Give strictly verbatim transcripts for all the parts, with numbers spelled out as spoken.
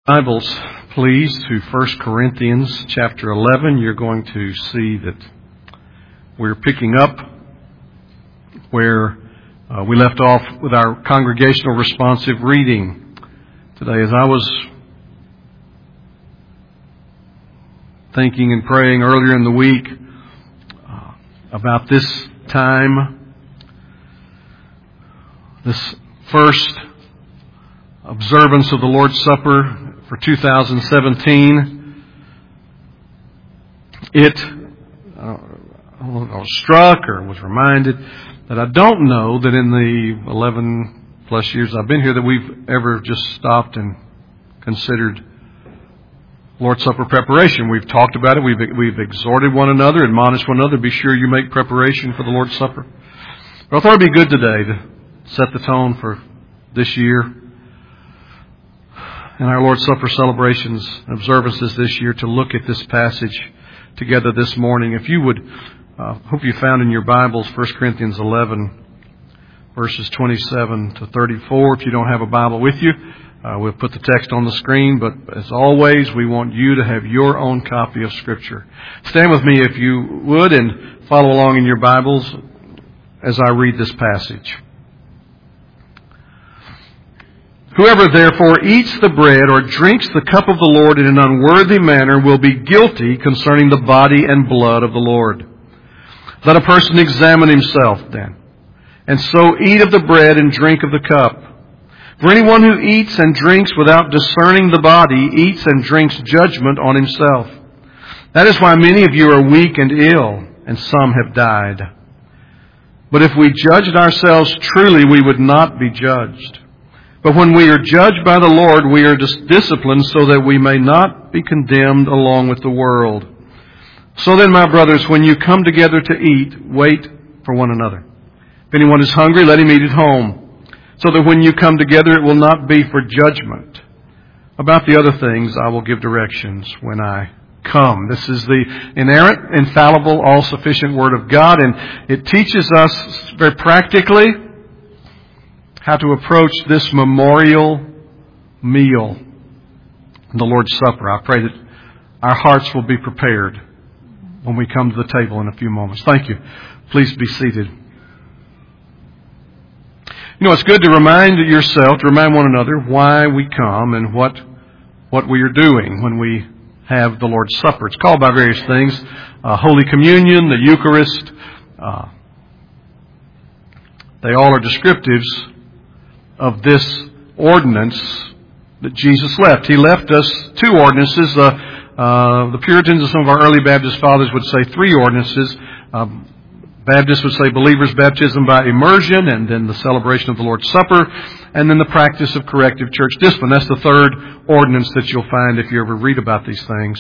Bibles, please, to First Corinthians chapter eleven. You're going to see that we're picking up where uh, we left off with our congregational responsive reading today. As I was thinking and praying earlier in the week uh, about this time, this first observance of the Lord's Supper for two thousand seventeen, it uh, I was struck or was reminded that I don't know that in the eleven plus years I've been here that we've ever just stopped and considered Lord's Supper preparation. We've talked about it. We've we've exhorted one another, admonished one another. Be sure you make preparation for the Lord's Supper. But I thought it'd be good today to set the tone for this year and our Lord's Supper celebrations and observances this year to look at this passage together this morning. If you would, uh, hope you found in your Bibles First Corinthians eleven, verses twenty-seven to thirty-four. If you don't have a Bible with you, uh, we'll put the text on the screen. But as always, we want you to have your own copy of Scripture. Stand with me if you would and follow along in your Bibles as I read this passage. Whoever therefore eats the bread or drinks the cup of the Lord in an unworthy manner will be guilty concerning the body and blood of the Lord. Let a person examine himself then, and so eat of the bread and drink of the cup. For anyone who eats and drinks without discerning the body eats and drinks judgment on himself. That is why many of you are weak and ill, and some have died. But if we judged ourselves truly, we would not be judged. But when we are judged by the Lord, we are dis- disciplined so that we may not be condemned along with the world. So then, my brothers, when you come together to eat, wait for one another. If anyone is hungry, let him eat at home, so that when you come together, it will not be for judgment. About the other things, I will give directions when I come. This is the inerrant, infallible, all-sufficient Word of God, and it teaches us very practically how to approach this memorial meal, the Lord's Supper. I pray that our hearts will be prepared when we come to the table in a few moments. Thank you. Please be seated. You know, it's good to remind yourself, to remind one another why we come and what what we are doing when we have the Lord's Supper. It's called by various things, uh, Holy Communion, the Eucharist. Uh, they all are descriptives of this ordinance that Jesus left. He left us two ordinances. Uh, uh, the Puritans and some of our early Baptist fathers would say three ordinances. Um, Baptists would say believers' baptism by immersion, and then the celebration of the Lord's Supper, and then the practice of corrective church discipline. That's the third ordinance that you'll find if you ever read about these things.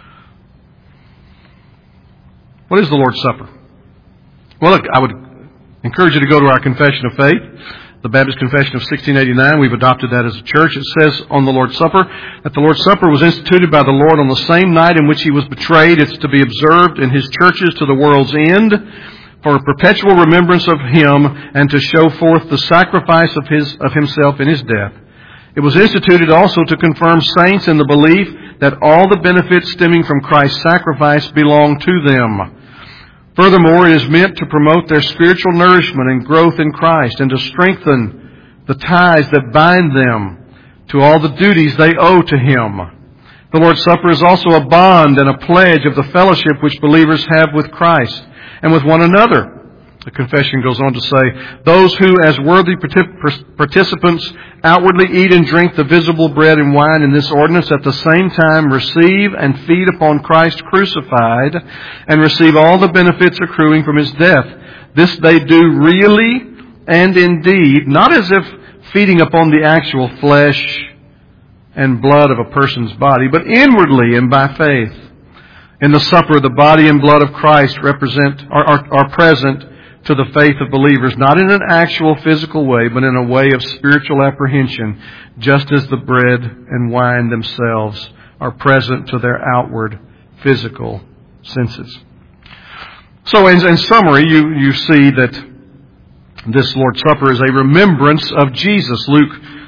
What is the Lord's Supper? Well, look, I would encourage you to go to our Confession of Faith, the Baptist Confession of sixteen eighty-nine. We've adopted that as a church. It says on the Lord's Supper that the Lord's Supper was instituted by the Lord on the same night in which He was betrayed. It's to be observed in His churches to the world's end for a perpetual remembrance of Him and to show forth the sacrifice of His of Himself in His death. It was instituted also to confirm saints in the belief that all the benefits stemming from Christ's sacrifice belong to them. Furthermore, it is meant to promote their spiritual nourishment and growth in Christ and to strengthen the ties that bind them to all the duties they owe to Him. The Lord's Supper is also a bond and a pledge of the fellowship which believers have with Christ and with one another. The confession goes on to say, those who as worthy participants outwardly eat and drink the visible bread and wine in this ordinance at the same time receive and feed upon Christ crucified and receive all the benefits accruing from His death. This they do really and indeed, not as if feeding upon the actual flesh and blood of a person's body, but inwardly and by faith. In the supper, the body and blood of Christ represent are, are, are present to the faith of believers, not in an actual physical way, but in a way of spiritual apprehension, just as the bread and wine themselves are present to their outward physical senses. So in, in summary, you, you see that this Lord's Supper is a remembrance of Jesus. Luke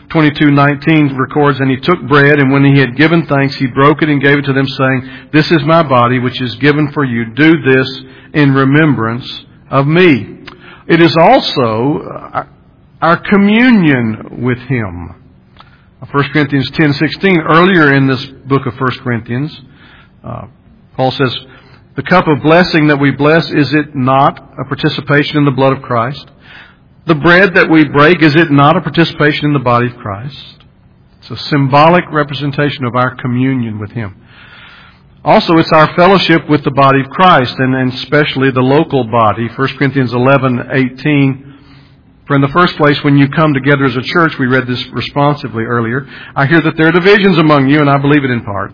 twenty-two nineteen records, "And he took bread, and when he had given thanks, he broke it and gave it to them, saying, 'This is my body, which is given for you. Do this in remembrance of me.'" It is also our communion with him. First Corinthians ten sixteen, earlier in this book of First Corinthians, uh, Paul says, "The cup of blessing that we bless, is it not a participation in the blood of Christ? The bread that we break, is it not a participation in the body of Christ?" It's a symbolic representation of our communion with him. Also, it's our fellowship with the body of Christ, and, and especially the local body. First Corinthians eleven eighteen. "For in the first place, when you come together as a church," we read this responsively earlier, "I hear that there are divisions among you, and I believe it in part."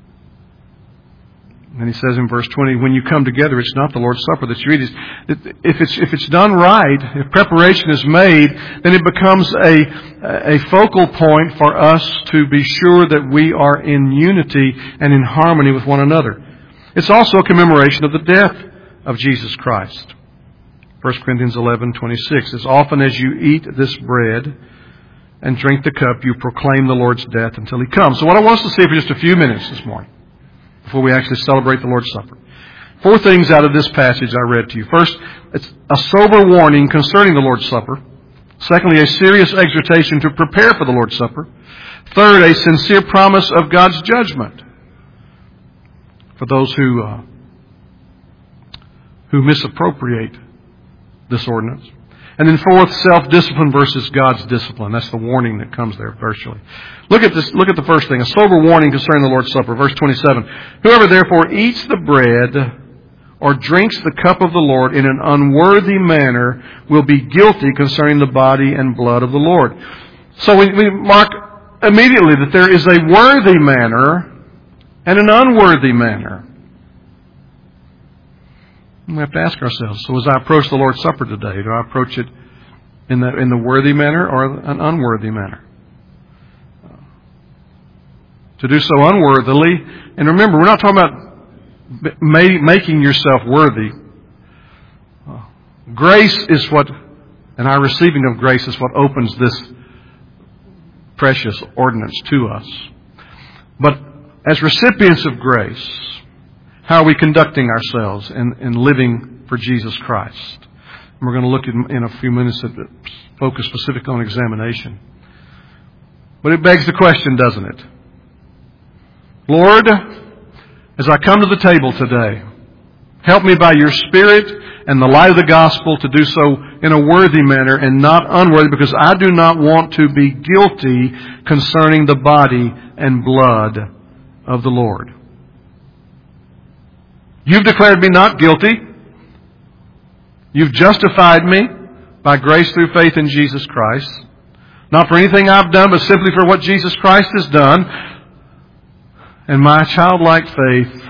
And he says in verse twenty, "When you come together, it's not the Lord's Supper that you eat." If it's, if it's done right, if preparation is made, then it becomes a, a focal point for us to be sure that we are in unity and in harmony with one another. It's also a commemoration of the death of Jesus Christ. First Corinthians eleven twenty-six, "As often as you eat this bread and drink the cup, you proclaim the Lord's death until he comes." So what I want us to see for just a few minutes this morning, before we actually celebrate the Lord's Supper. Four things out of this passage I read to you. First, it's a sober warning concerning the Lord's Supper. Secondly, a serious exhortation to prepare for the Lord's Supper. Third, a sincere promise of God's judgment for those who uh, who misappropriate this ordinance. And then fourth, self-discipline versus God's discipline. That's the warning that comes there virtually. Look at this. Look at the first thing. A sober warning concerning the Lord's Supper. Verse twenty-seven. "Whoever therefore eats the bread or drinks the cup of the Lord in an unworthy manner will be guilty concerning the body and blood of the Lord." So we, we mark immediately that there is a worthy manner and an unworthy manner. We have to ask ourselves, so as I approach the Lord's Supper today, do I approach it in the in the worthy manner or an unworthy manner? To do so unworthily, and remember, we're not talking about making yourself worthy. Grace is what, and our receiving of grace is what opens this precious ordinance to us. But as recipients of grace, how are we conducting ourselves in, in living for Jesus Christ? And we're going to look in, in a few minutes at focus specifically on examination. But it begs the question, doesn't it? Lord, as I come to the table today, help me by your Spirit and the light of the gospel to do so in a worthy manner and not unworthy, because I do not want to be guilty concerning the body and blood of the Lord. You've declared me not guilty. You've justified me by grace through faith in Jesus Christ. Not for anything I've done, but simply for what Jesus Christ has done. And my childlike faith,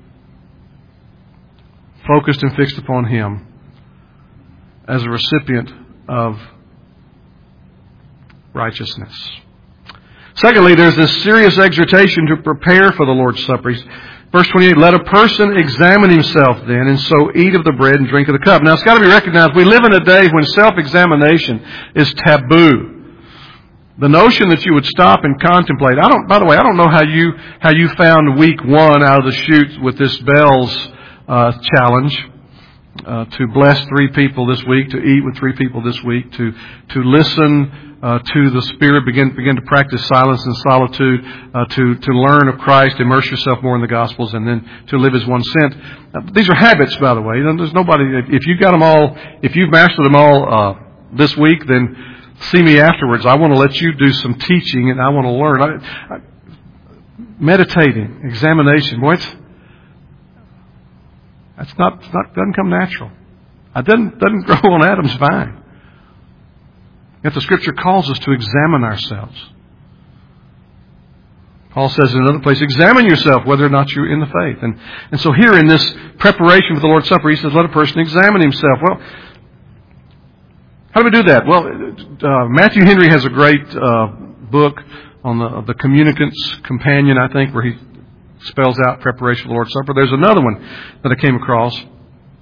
focused and fixed upon Him as a recipient of righteousness. Secondly, there's this serious exhortation to prepare for the Lord's Supper. Verse twenty-eight, "Let a person examine himself then, and so eat of the bread and drink of the cup." Now, it's got to be recognized, we live in a day when self-examination is taboo. The notion that you would stop and contemplate. I don't. By the way, I don't know how you how you found week one out of the chute with this Bell's uh, challenge uh, to bless three people this week, to eat with three people this week, to to listen uh, to the Spirit, begin begin to practice silence and solitude, uh, to to learn of Christ, immerse yourself more in the Gospels, and then to live as one sent. Uh, these are habits, by the way. There's nobody. If you've got them all, if you've mastered them all uh, this week, then see me afterwards. I want to let you do some teaching, and I want to learn. I, I, meditating, examination, boy, it's, that's not, it's not doesn't come natural. It doesn't doesn't grow on Adam's vine. Yet the Scripture calls us to examine ourselves. Paul says in another place, "Examine yourself whether or not you're in the faith." And and so here in this preparation for the Lord's Supper, he says, "Let a person examine himself." Well, how do we do that? Well, uh, Matthew Henry has a great uh, book on the, the Communicant's Companion, I think, where he spells out preparation for the Lord's Supper. There's another one that I came across,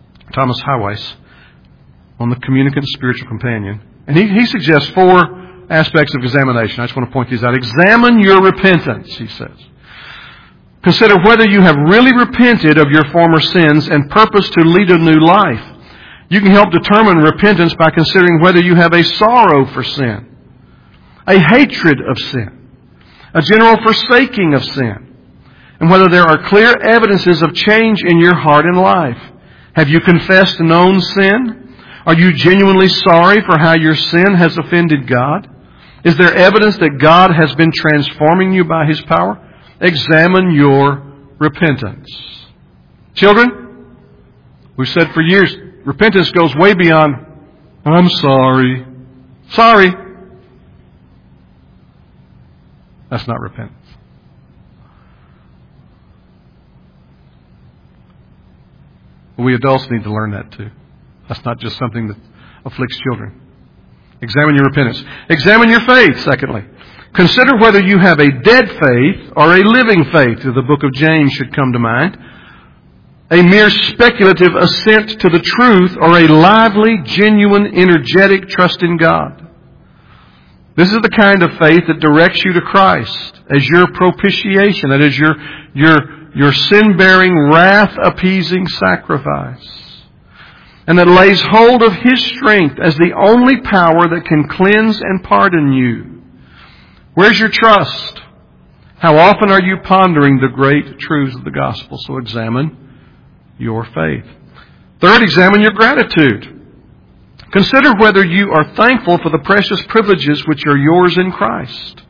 Thomas Highweiss, on the Communicant's Spiritual Companion. And he, he suggests four aspects of examination. I just want to point these out. Examine your repentance, he says. Consider whether you have really repented of your former sins and purpose to lead a new life. You can help determine repentance by considering whether you have a sorrow for sin, a hatred of sin, a general forsaking of sin, and whether there are clear evidences of change in your heart and life. Have you confessed known sin? Are you genuinely sorry for how your sin has offended God? Is there evidence that God has been transforming you by His power? Examine your repentance. Children, we've said for years, repentance goes way beyond, I'm sorry. Sorry. That's not repentance. We adults need to learn that too. That's not just something that afflicts children. Examine your repentance. Examine your faith, secondly. Consider whether you have a dead faith or a living faith. The book of James should come to mind. A mere speculative assent to the truth or a lively, genuine, energetic trust in God. This is the kind of faith that directs you to Christ as your propitiation, that is your, your, your sin-bearing, wrath-appeasing sacrifice. And that lays hold of His strength as the only power that can cleanse and pardon you. Where's your trust? How often are you pondering the great truths of the gospel? So examine your faith. Third, examine your gratitude. Consider whether you are thankful for the precious privileges which are yours in Christ.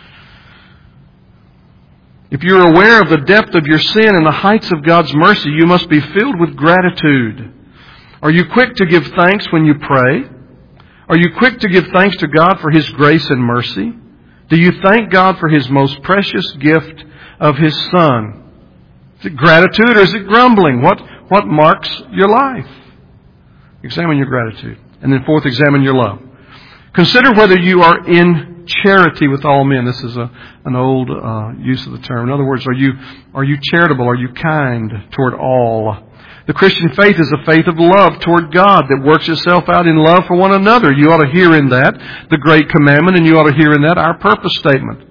If you're aware of the depth of your sin and the heights of God's mercy, you must be filled with gratitude. Are you quick to give thanks when you pray? Are you quick to give thanks to God for His grace and mercy? Do you thank God for His most precious gift of His Son? Is it gratitude or is it grumbling? What, what marks your life? Examine your gratitude. And then fourth, examine your love. Consider whether you are in charity with all men. This is a, an old uh, use of the term. In other words, are you, are you charitable? Are you kind toward all? The Christian faith is a faith of love toward God that works itself out in love for one another. You ought to hear in that the great commandment, and you ought to hear in that our purpose statement.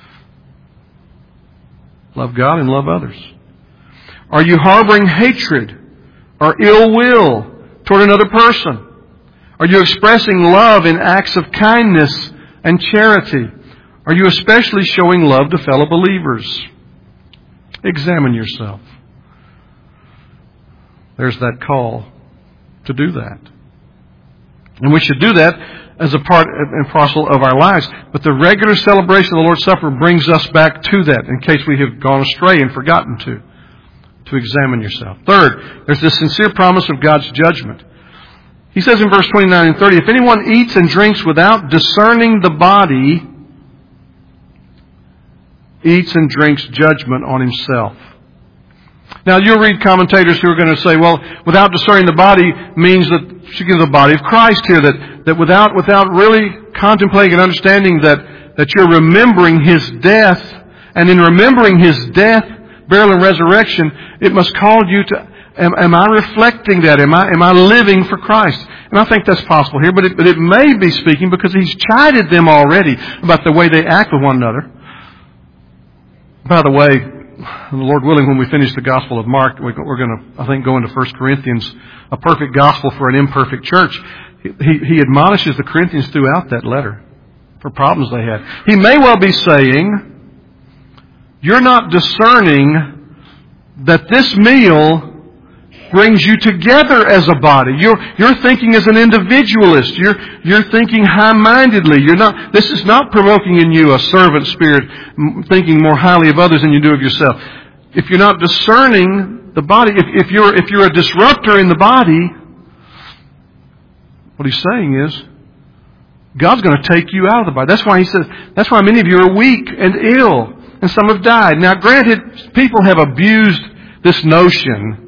Love God and love others. Are you harboring hatred or ill will toward another person? Are you expressing love in acts of kindness and charity? Are you especially showing love to fellow believers? Examine yourself. There's that call to do that. And we should do that as a part and parcel of our lives. But the regular celebration of the Lord's Supper brings us back to that in case we have gone astray and forgotten to. To examine yourself. Third, there's this sincere promise of God's judgment. He says in verse twenty-nine and thirty, if anyone eats and drinks without discerning the body, eats and drinks judgment on himself. Now, you'll read commentators who are going to say, well, without discerning the body means that she gives the body of Christ here, that, that without, without really contemplating and understanding that, that you're remembering His death, and in remembering His death, burial and resurrection, it must call you to, am, am I reflecting that? Am I, am I living for Christ? And I think that's possible here, but it, but it may be speaking because He's chided them already about the way they act with one another. By the way, the Lord willing, when we finish the Gospel of Mark, we're going to, I think, go into First Corinthians, a perfect gospel for an imperfect church. He, he admonishes the Corinthians throughout that letter for problems they had. He may well be saying, you're not discerning that this meal brings you together as a body. You're, you're thinking as an individualist. You're, you're thinking high-mindedly. You're not, this is not provoking in you a servant spirit, thinking more highly of others than you do of yourself. If you're not discerning the body, if, if you're, if you're a disruptor in the body, what he's saying is, God's going to take you out of the body. That's why he says, that's why many of you are weak and ill, and some have died. Now, granted, people have abused this notion.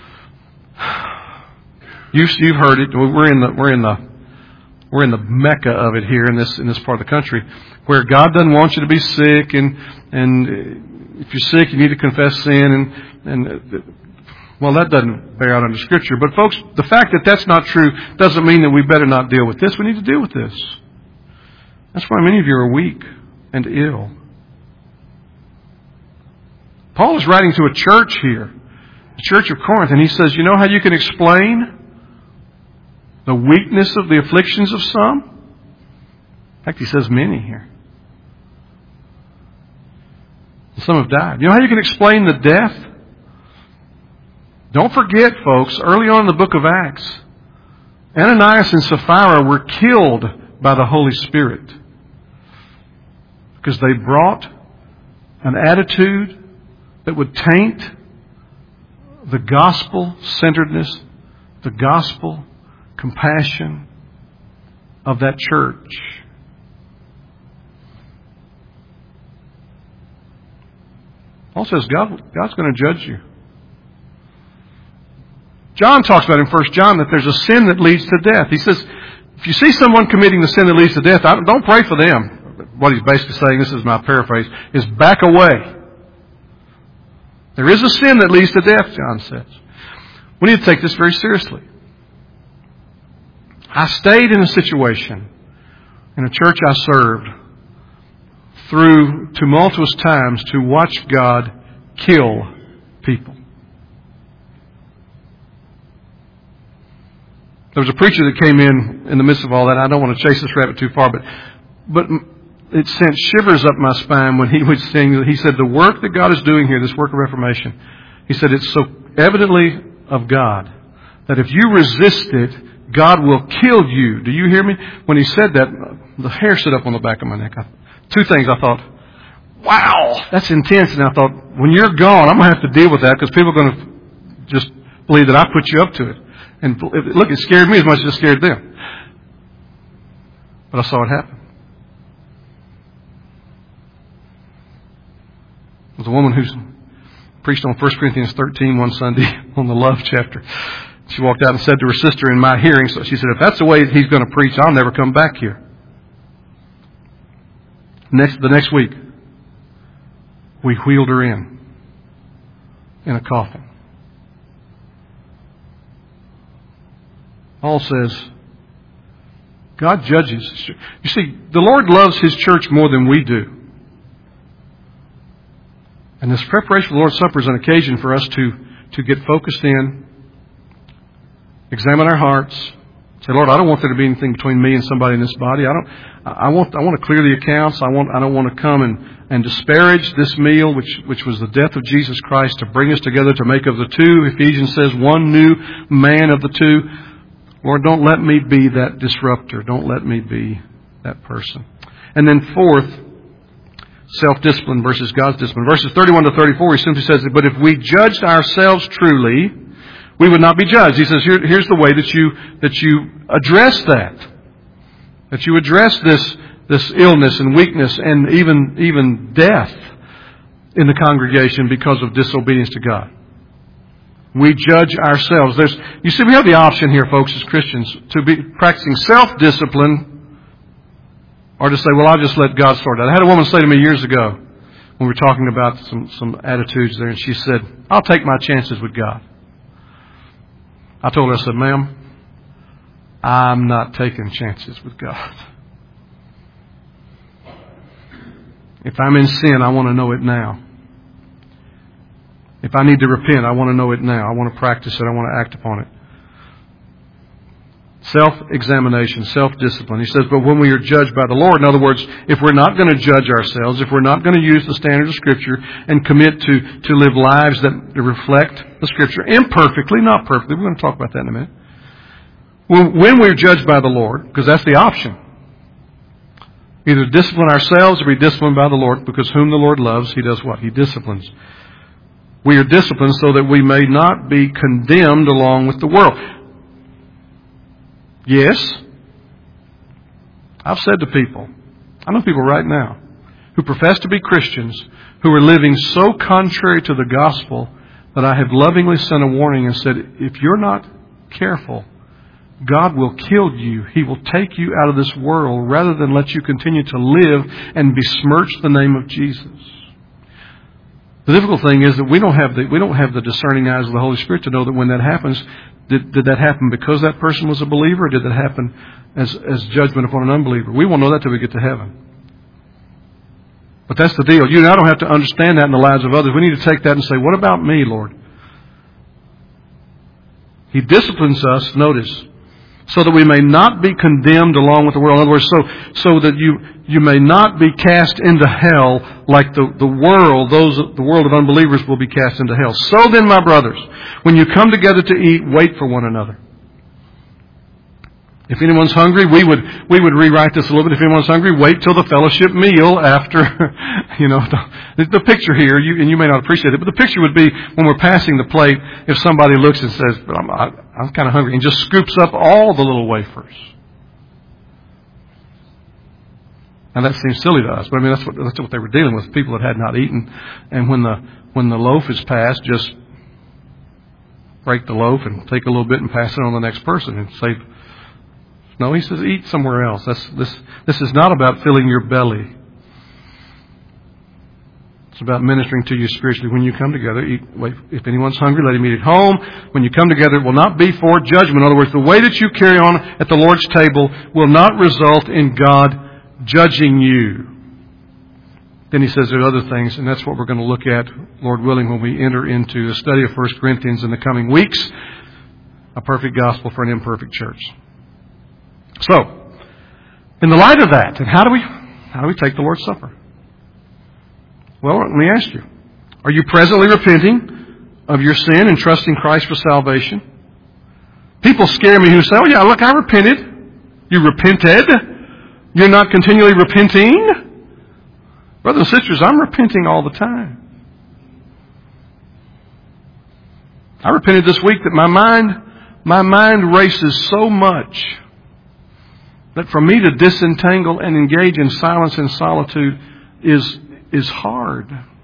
You've, you've heard it. We're in the we're in the we're in the mecca of it here in this in this part of the country, where God doesn't want you to be sick, and and if you're sick, you need to confess sin, and and well, that doesn't bear out under Scripture. But folks, the fact that that's not true doesn't mean that we better not deal with this. We need to deal with this. That's why many of you are weak and ill. Paul is writing to a church here, the church of Corinth, and he says, you know how you can explain the weakness of the afflictions of some? In fact, he says many here. Some have died. You know how you can explain the death? Don't forget, folks, early on in the book of Acts, Ananias and Sapphira were killed by the Holy Spirit because they brought an attitude that would taint the gospel-centeredness, the gospel compassion of that church. Paul says God, God's going to judge you. John talks about in First John that there's a sin that leads to death. He says, if you see someone committing the sin that leads to death, don't pray for them. What he's basically saying, this is my paraphrase, is back away. There is a sin that leads to death, John says. We need to take this very seriously. I stayed in a situation in a church I served through tumultuous times to watch God kill people. There was a preacher that came in in the midst of all that. I don't want to chase this rabbit too far, but but it sent shivers up my spine when he was saying, he said, the work that God is doing here, this work of reformation, he said, it's so evidently of God that if you resist it, God will kill you. Do you hear me? When he said that, the hair stood up on the back of my neck. I, two things. I thought, wow, that's intense. And I thought, when you're gone, I'm going to have to deal with that because people are going to just believe that I put you up to it. And look, it scared me as much as it scared them. But I saw it happen. There was a woman who preached on First Corinthians thirteen one Sunday on the love chapter. She walked out and said to her sister in my hearing, so she said, if that's the way he's going to preach, I'll never come back here. Next, the next week, we wheeled her in, in a coffin. Paul says, God judges. You see, the Lord loves His church more than we do. And this preparation for the Lord's Supper is an occasion for us to, to get focused in, examine our hearts, say, Lord, I don't want there to be anything between me and somebody in this body. I don't. I want. I want to clear the accounts. I want. I don't want to come and, and disparage this meal, which which was the death of Jesus Christ to bring us together, to make of the two. Ephesians says, one new man of the two. Lord, don't let me be that disruptor. Don't let me be that person. And then fourth, self-discipline versus God's discipline. Verses thirty-one to thirty-four, he simply says, but if we judged ourselves truly, we would not be judged. He says, Here, here's the way that you that you address that. That you address this this illness and weakness and even even death in the congregation because of disobedience to God. We judge ourselves. There's, you see, we have the option here, folks, as Christians, to be practicing self-discipline or to say, well, I'll just let God sort it out. I had a woman say to me years ago when we were talking about some, some attitudes there, and she said, I'll take my chances with God. I told her, I said, ma'am, I'm not taking chances with God. If I'm in sin, I want to know it now. If I need to repent, I want to know it now. I want to practice it. I want to act upon it. Self-examination, self-discipline. He says, but when we are judged by the Lord, in other words, if we're not going to judge ourselves, if we're not going to use the standard of Scripture and commit to, to live lives that reflect the Scripture imperfectly, not perfectly, we're going to talk about that in a minute. When, when we're judged by the Lord, because that's the option, either discipline ourselves or be disciplined by the Lord, because whom the Lord loves, He does what? He disciplines. We are disciplined so that we may not be condemned along with the world. Yes, I've said to people, I know people right now who profess to be Christians who are living so contrary to the gospel that I have lovingly sent a warning and said, if you're not careful, God will kill you. He will take you out of this world rather than let you continue to live and besmirch the name of Jesus. The difficult thing is that we don't have the, we don't have the discerning eyes of the Holy Spirit to know that when that happens, Did, did that happen because that person was a believer, or did that happen as, as judgment upon an unbeliever? We won't know that till we get to heaven. But that's the deal. You and I don't have to understand that in the lives of others. We need to take that and say, what about me, Lord? He disciplines us, notice, so that we may not be condemned along with the world. In other words, so, so that you, you may not be cast into hell like the, the world, those, the world of unbelievers will be cast into hell. So then, my brothers, when you come together to eat, wait for one another. If anyone's hungry, we would we would rewrite this a little bit. If anyone's hungry, wait till the fellowship meal after, you know, the, the picture here, you, and you may not appreciate it, but the picture would be when we're passing the plate, if somebody looks and says, but I'm, I, I'm kind of hungry, and just scoops up all the little wafers. Now that seems silly to us, but I mean, that's what, that's what they were dealing with, people that had not eaten. And when the, when the loaf is passed, just break the loaf and take a little bit and pass it on to the next person and say, no, he says, eat somewhere else. That's, this, this is not about filling your belly. It's about ministering to you spiritually. When you come together, eat, wait, if anyone's hungry, let him eat at home. When you come together, it will not be for judgment. In other words, the way that you carry on at the Lord's table will not result in God judging you. Then he says there are other things, and that's what we're going to look at, Lord willing, when we enter into the study of First Corinthians in the coming weeks. A perfect gospel for an imperfect church. So, in the light of that, and how do we how do we take the Lord's Supper? Well, let me ask you. Are you presently repenting of your sin and trusting Christ for salvation? People scare me who say, oh yeah, look, I repented. You repented? You're not continually repenting? Brothers and sisters, I'm repenting all the time. I repented this week that my mind, my mind races so much that for me to disentangle and engage in silence and solitude is, is hard.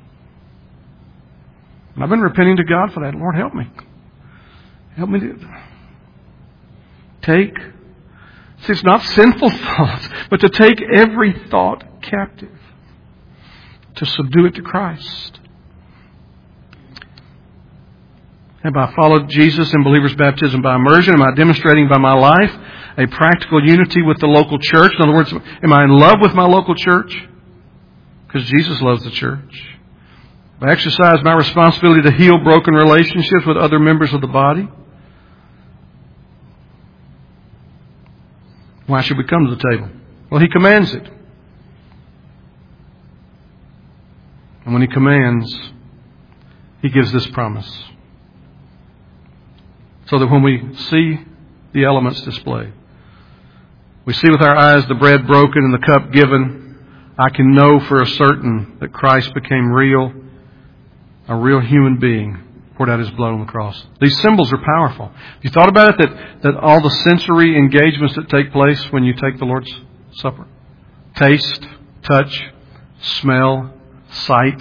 And I've been repenting to God for that. Lord, help me. Help me to take, see, it's not sinful thoughts, but to take every thought captive, to subdue it to Christ. Have I followed Jesus in believer's baptism by immersion? Am I demonstrating by my life a practical unity with the local church? In other words, am I in love with my local church? Because Jesus loves the church. Have I exercised my responsibility to heal broken relationships with other members of the body? Why should we come to the table? Well, He commands it. And when He commands, He gives this promise. So that when we see the elements displayed, we see with our eyes the bread broken and the cup given, I can know for a certain that Christ became real, a real human being, poured out His blood on the cross. These symbols are powerful. Have you thought about it, that, that all the sensory engagements that take place when you take the Lord's Supper? Taste, touch, smell, sight.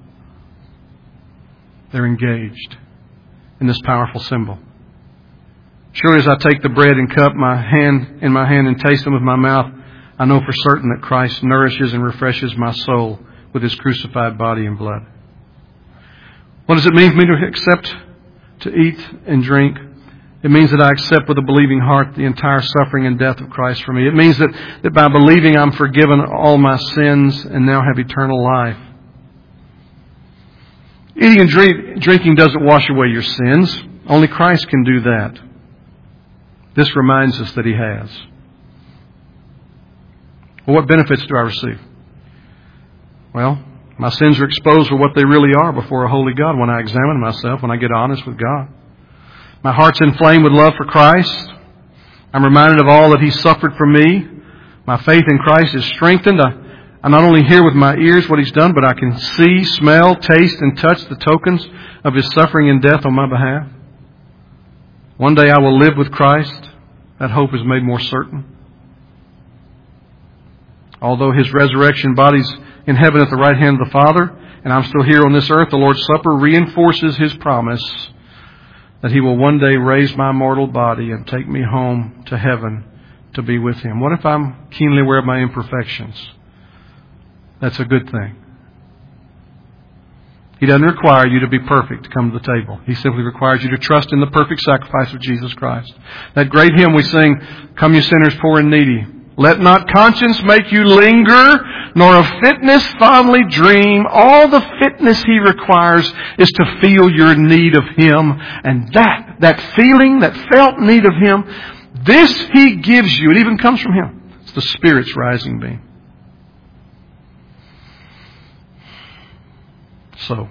They're engaged in this powerful symbol. Surely as I take the bread and cup my hand in my hand and taste them with my mouth, I know for certain that Christ nourishes and refreshes my soul with His crucified body and blood. What does it mean for me to accept, to eat and drink? It means that I accept with a believing heart the entire suffering and death of Christ for me. It means that, that by believing I'm forgiven all my sins and now have eternal life. Eating and drink, drinking doesn't wash away your sins. Only Christ can do that. This reminds us that He has. Well, what benefits do I receive? Well, my sins are exposed for what they really are before a holy God when I examine myself, when I get honest with God. My heart's inflamed with love for Christ. I'm reminded of all that He suffered for me. My faith in Christ is strengthened. I, I not only hear with my ears what He's done, but I can see, smell, taste, and touch the tokens of His suffering and death on my behalf. One day I will live with Christ. That hope is made more certain. Although His resurrection body's in heaven at the right hand of the Father, and I'm still here on this earth, the Lord's Supper reinforces His promise that He will one day raise my mortal body and take me home to heaven to be with Him. What if I'm keenly aware of my imperfections? That's a good thing. He doesn't require you to be perfect to come to the table. He simply requires you to trust in the perfect sacrifice of Jesus Christ. That great hymn we sing, "Come you sinners poor and needy. Let not conscience make you linger, nor of fitness fondly dream. All the fitness He requires is to feel your need of Him." And that, that feeling, that felt need of Him, this He gives you. It even comes from Him. It's the Spirit's rising beam. So,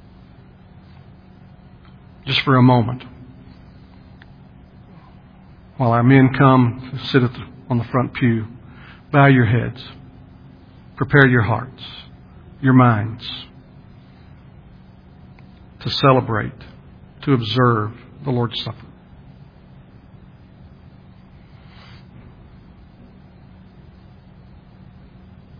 just for a moment, while our men come to sit at the, on the front pew, bow your heads, prepare your hearts, your minds, to celebrate, to observe the Lord's Supper.